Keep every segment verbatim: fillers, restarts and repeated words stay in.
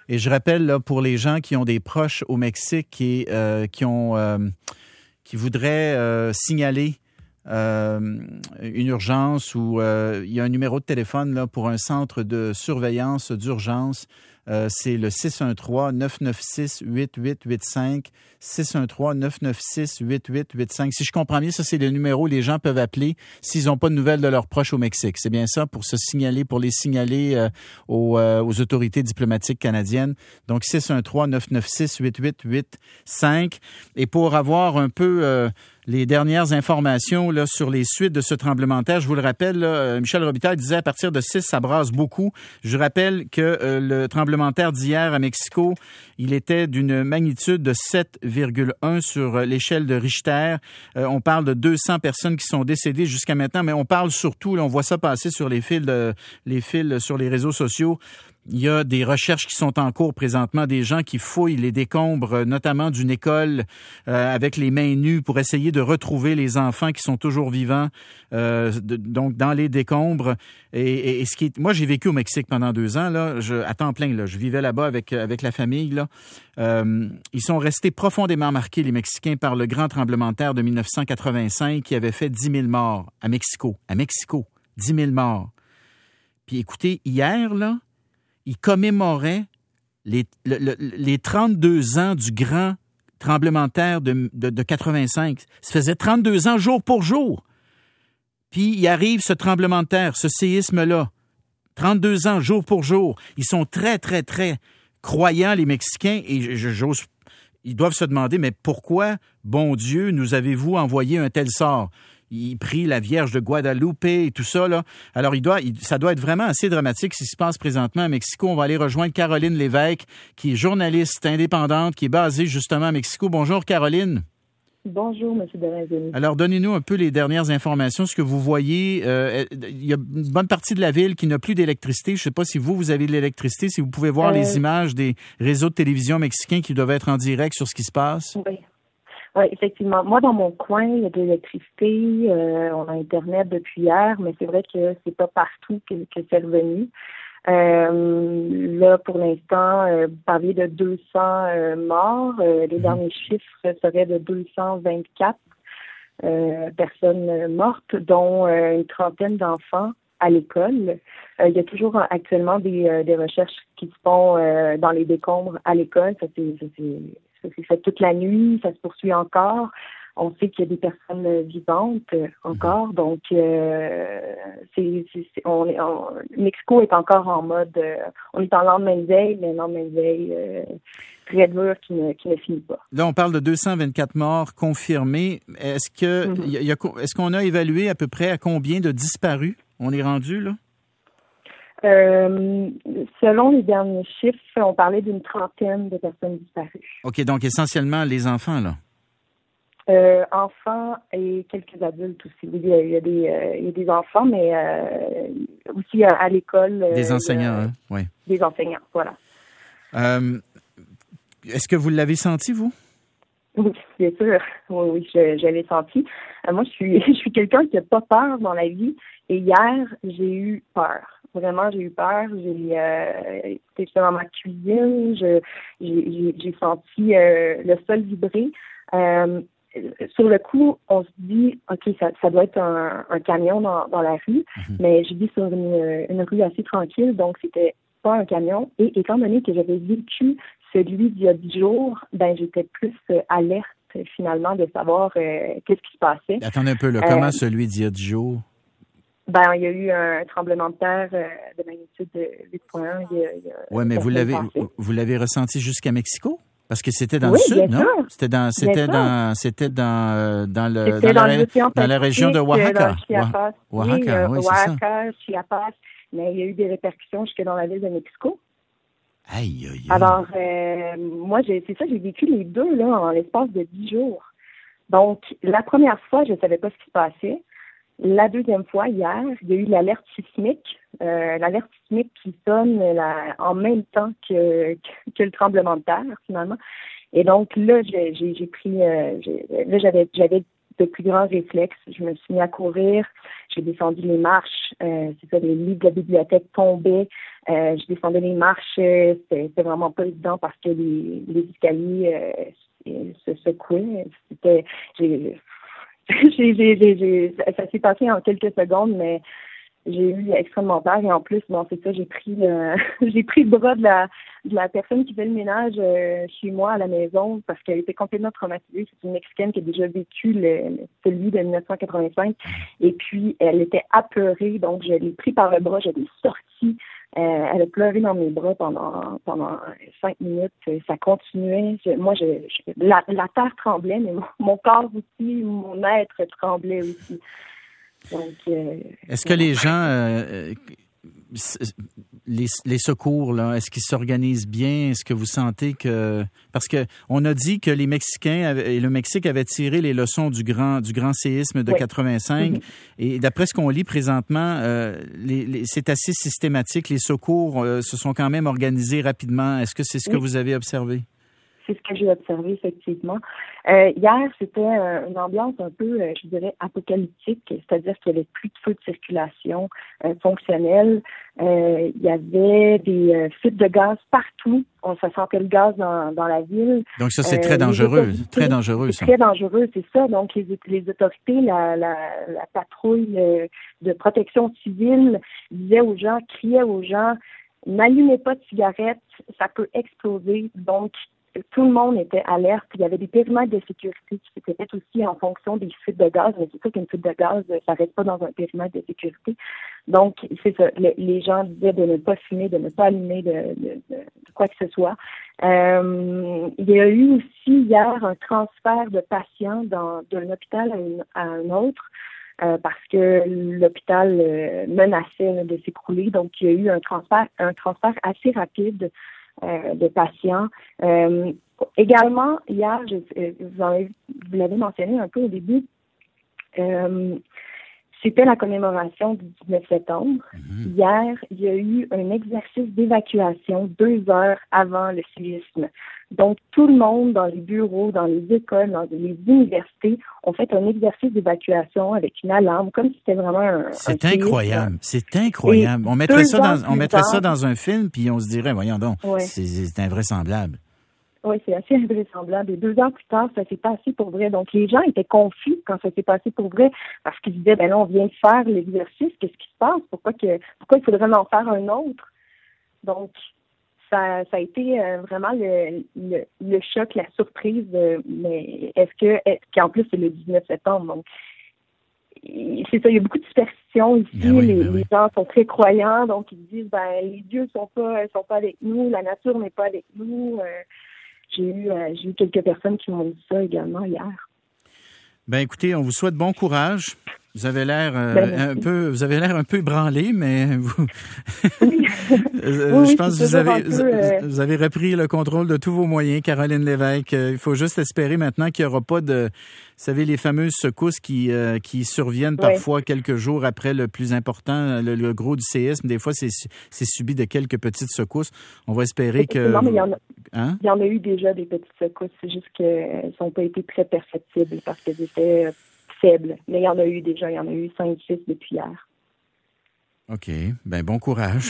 Et je rappelle là pour les gens qui ont des proches au Mexique et euh, qui ont euh, qui voudraient euh, signaler euh, une urgence ou euh, il y a un numéro de téléphone là pour un centre de surveillance d'urgence. Euh, c'est le six un trois, neuf neuf six, huit huit huit cinq, six un trois, neuf neuf six, huit huit huit cinq. Si je comprends bien, ça, c'est le numéro où les gens peuvent appeler s'ils n'ont pas de nouvelles de leurs proches au Mexique. C'est bien ça, pour se signaler, pour les signaler euh, aux, euh, aux autorités diplomatiques canadiennes. Donc, six un trois, neuf neuf six, huit huit huit cinq. Et pour avoir un peu... Euh, les dernières informations là, sur les suites de ce tremblement de terre. Je vous le rappelle, là, Michel Robitaille disait à partir de six, ça brasse beaucoup. Je rappelle que euh, le tremblement de terre d'hier à Mexico, il était d'une magnitude de sept virgule un sur l'échelle de Richter. Euh, on parle de deux cents personnes qui sont décédées jusqu'à maintenant, mais on parle surtout, là, on voit ça passer sur les fils, de, les fils sur les réseaux sociaux. Il y a des recherches qui sont en cours présentement, des gens qui fouillent les décombres, notamment d'une école euh, avec les mains nues pour essayer de retrouver les enfants qui sont toujours vivants, euh, de, donc dans les décombres. Et, et, et ce qui est, moi, j'ai vécu au Mexique pendant deux ans, là, je, à temps plein, là, je vivais là-bas avec avec la famille. Là. Euh, ils sont restés profondément marqués, les Mexicains, par le grand tremblement de terre de mille neuf cent quatre-vingt-cinq qui avait fait dix mille morts à Mexico. À Mexico, dix mille morts. Puis écoutez, hier, là, il commémorait les, le, le, les trente-deux ans du grand tremblement de terre de, de, de quatre-vingt-cinq. Ça faisait trente-deux ans jour pour jour. Puis il arrive ce tremblement de terre, ce séisme-là. trente-deux ans jour pour jour. Ils sont très, très, très croyants, les Mexicains, et j'ose, ils doivent se demander, mais pourquoi, bon Dieu, nous avez-vous envoyé un tel sort? Il prie la Vierge de Guadalupe et tout ça, là. Alors, il doit, il, ça doit être vraiment assez dramatique ce qui se passe présentement à Mexico. On va aller rejoindre Caroline Lévesque, qui est journaliste indépendante, qui est basée justement à Mexico. Bonjour, Caroline. Bonjour, M. Derazoni. Alors, donnez-nous un peu les dernières informations, ce que vous voyez. Euh, il y a une bonne partie de la ville qui n'a plus d'électricité. Je ne sais pas si vous, vous avez de l'électricité, si vous pouvez voir euh... les images des réseaux de télévision mexicains qui doivent être en direct sur ce qui se passe. Oui. Oui, effectivement. Moi, dans mon coin, il y a de l'électricité, euh, on a Internet depuis hier, mais c'est vrai que c'est pas partout que, que c'est revenu. Euh, là, pour l'instant, euh, vous parliez de deux cents euh, morts. Euh, les derniers chiffres seraient de deux cent vingt-quatre euh, personnes mortes, dont euh, une trentaine d'enfants à l'école. Euh, il y a toujours actuellement des, euh, des recherches qui se font euh, dans les décombres à l'école. Ça, c'est, ça, c'est Ça s'est fait toute la nuit, ça se poursuit encore. On sait qu'il y a des personnes vivantes euh, encore, donc euh, c'est, c'est, c'est, on est, on, Mexico est encore en mode, euh, on est en lendemain de veille, mais lendemain de veille euh, très dur qui ne, qui ne finit pas. Là, on parle de deux cent vingt-quatre morts confirmés. Est-ce que, mm-hmm. y a, y a, est-ce qu'on a évalué à peu près à combien de disparus on est rendu là? Euh, selon les derniers chiffres, on parlait d'une trentaine de personnes disparues. OK, donc essentiellement les enfants, là? Euh, enfants et quelques adultes aussi. Il y a, il y a, des, euh, il y a des enfants, mais euh, aussi à, à l'école. Euh, des enseignants, euh, hein? Oui. Des enseignants, voilà. Euh, est-ce que vous l'avez senti, vous? Oui, bien sûr. Oui, oui, je, je l'ai senti. Euh, moi, je suis, je suis quelqu'un qui n'a pas peur dans la vie. Et hier, j'ai eu peur. Vraiment, j'ai eu peur. J'ai euh, j'étais dans ma cuisine. Je, j'ai, j'ai, j'ai senti euh, le sol vibrer. Euh, sur le coup, on se dit, OK, ça, ça doit être un, un camion dans, dans la rue. Mm-hmm. Mais je vis sur une, une rue assez tranquille, donc c'était pas un camion. Et étant donné que j'avais vécu celui d'il y a dix jours, ben j'étais plus euh, alerte finalement de savoir euh, qu'est-ce qui se passait. Attendez un peu, là. Comment euh, celui d'il y a dix jours? Ben, il y a eu un tremblement de terre euh, de magnitude de huit virgule un. Oui, mais vous l'avez, vous l'avez ressenti jusqu'à Mexico? Parce que c'était dans oui, le sud, non? Sûr. C'était dans, c'était dans, c'était dans, euh, dans le, c'était dans, dans, la, le dans la région de Oaxaca. Dans Chiapas. Oaxaca, oui, euh, oui, c'est Oaxaca, ça. Chiapas. Mais il y a eu des répercussions jusque dans la ville de Mexico. Aïe, aïe, aïe. Alors, euh, moi, j'ai, c'est ça, j'ai vécu les deux, là, en l'espace de dix jours. Donc, la première fois, je ne savais pas ce qui se passait. La deuxième fois, hier, il y a eu l'alerte sismique, euh, l'alerte sismique qui sonne la, en même temps que, que, que le tremblement de terre, finalement. Et donc, là, j'ai, j'ai, j'ai pris, euh, j'ai, là, j'avais, j'avais de plus grands réflexes. Je me suis mis à courir, j'ai descendu les marches, euh, c'est ça, les livres de la bibliothèque tombaient, euh, je descendais les marches, euh, c'était, c'était vraiment pas évident parce que les, les escaliers euh, se secouaient. C'était, j'ai, j'ai, j'ai, j'ai, j'ai, ça s'est passé en quelques secondes, mais j'ai eu extrêmement peur et en plus, bon, c'est ça, j'ai pris le, j'ai pris le bras de la, de la personne qui fait le ménage euh, chez moi à la maison parce qu'elle était complètement traumatisée. C'est une Mexicaine qui a déjà vécu le, celui de dix-neuf cent quatre-vingt-cinq et puis elle était apeurée, donc je l'ai pris par le bras, je l'ai sorti. Euh, elle a pleuré dans mes bras pendant pendant cinq minutes. Ça continuait. Je, moi, je, je la, la terre tremblait, mais mon, mon corps aussi, mon être tremblait aussi. Donc, euh, est-ce que les gens, euh, les, les secours, là, est-ce qu'ils s'organisent bien? Est-ce que vous sentez que... Parce que on a dit que les Mexicains avaient, et le Mexique avait tiré les leçons du grand du grand séisme de oui. quatre-vingt-cinq. Mm-hmm. Et d'après ce qu'on lit présentement, euh, les, les, c'est assez systématique. Les secours euh, se sont quand même organisés rapidement. Est-ce que c'est ce oui. que vous avez observé? C'est ce que j'ai observé, effectivement. Euh, hier, c'était euh, une ambiance un peu, euh, je dirais, apocalyptique, c'est-à-dire qu'il n'y avait plus de feu de circulation euh, fonctionnel. Euh, il y avait des euh, fuites de gaz partout. On se sentait le gaz dans, dans la ville. Donc ça, c'est très euh, dangereux. Très dangereux, c'est ça. Très dangereux, c'est ça. Donc, les, les autorités, la, la, la patrouille euh, de protection civile disaient aux gens, criaient aux gens, n'allumez pas de cigarettes, ça peut exploser. Donc, tout le monde était alerte. Il y avait des périmètres de sécurité qui s'étaient faits aussi en fonction des fuites de gaz. Mais c'est sûr qu'une fuite de gaz, ça reste pas dans un périmètre de sécurité. Donc, c'est ça. Le, les gens disaient de ne pas fumer, de ne pas allumer de, de, de, de quoi que ce soit. Euh, il y a eu aussi hier un transfert de patients dans, d'un hôpital à, une, à un autre. Euh, parce que l'hôpital euh, menaçait là, de s'écrouler. Donc, il y a eu un transfert, un transfert assez rapide Euh, de patients. Euh, également, hier, je, vous, en avez, vous l'avez mentionné un peu au début, euh, c'était la commémoration du dix-neuf septembre. Mm-hmm. Hier, il y a eu un exercice d'évacuation deux heures avant le séisme. Donc, tout le monde dans les bureaux, dans les écoles, dans les universités ont fait un exercice d'évacuation avec une alarme, comme si c'était vraiment un... C'est un incroyable, séisme. C'est incroyable. Et on mettrait, ça dans, on mettrait ça dans un film, puis on se dirait, voyons donc, ouais. c'est, c'est invraisemblable. Oui, c'est assez invraisemblable. Et deux ans plus tard, ça s'est passé pour vrai. Donc, les gens étaient confus quand ça s'est passé pour vrai parce qu'ils disaient, ben là, on vient de faire l'exercice, qu'est-ce qui se passe? Pourquoi que, pourquoi il faudrait en faire un autre? Donc, ça, ça a été euh, vraiment le, le, le choc, la surprise. De, mais est-ce que, est-ce qu'en plus, c'est le dix-neuf septembre, donc, c'est ça, il y a beaucoup de superstitions ici. Ben oui, les, ben oui. les gens sont très croyants, donc ils disent, ben, les dieux sont pas, sont pas avec nous, la nature n'est pas avec nous. Euh, J'ai eu, euh, j'ai eu quelques personnes qui m'ont dit ça également hier. Ben écoutez, on vous souhaite bon courage. Vous avez l'air euh, ben, un peu, vous avez l'air un peu ébranlé, mais vous, oui. je oui, pense que vous avez, peu, euh... vous avez repris le contrôle de tous vos moyens, Caroline Lévesque. Il faut juste espérer maintenant qu'il n'y aura pas de, vous savez, les fameuses secousses qui euh, qui surviennent parfois ouais. quelques jours après le plus important, le, le gros du séisme. Des fois, c'est c'est subi de quelques petites secousses. On va espérer que. Non, mais il y en a. Hein? Il y en a eu déjà des petites secousses. C'est juste qu'elles n'ont pas été très perceptibles parce qu'elles étaient faibles. Mais il y en a eu déjà. Il y en a eu cinq, six depuis hier. OK. Ben bon courage.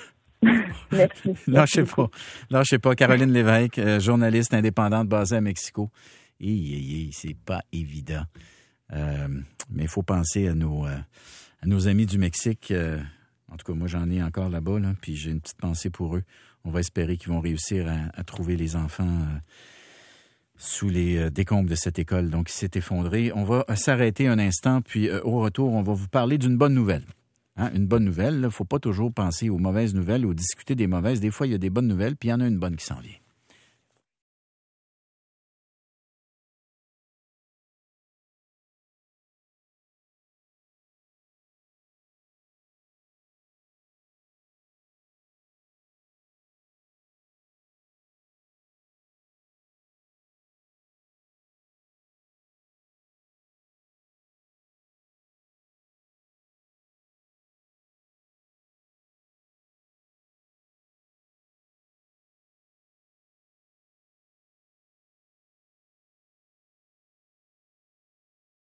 Merci. Lâchez pas. Lâchez pas. Caroline Lévesque, euh, journaliste indépendante basée à Mexico. Hi, hi, hi, c'est pas évident. Euh, mais il faut penser à nos, euh, à nos amis du Mexique. Euh, en tout cas, moi, j'en ai encore là-bas, là, puis j'ai une petite pensée pour eux. On va espérer qu'ils vont réussir à, à trouver les enfants euh, sous les euh, décombres de cette école, donc qui s'est effondrée. On va s'arrêter un instant, puis euh, au retour, on va vous parler d'une bonne nouvelle. Hein? Une bonne nouvelle, il ne faut pas toujours penser aux mauvaises nouvelles ou discuter des mauvaises. Des fois, il y a des bonnes nouvelles, puis il y en a une bonne qui s'en vient.